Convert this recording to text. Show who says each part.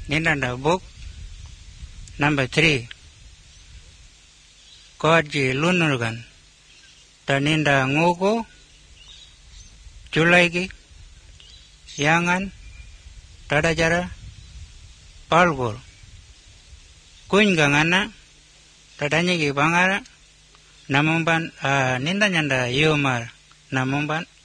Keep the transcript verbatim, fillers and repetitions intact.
Speaker 1: Nindanda book number three. Koji Lunurgan. Taninda Ngugo. Julaigi. Yangan. Tadajara. Palgor. Kuingangana. Tadanyagi Bangara. Namumban uh, Nindanyanda Yomar. Namumban.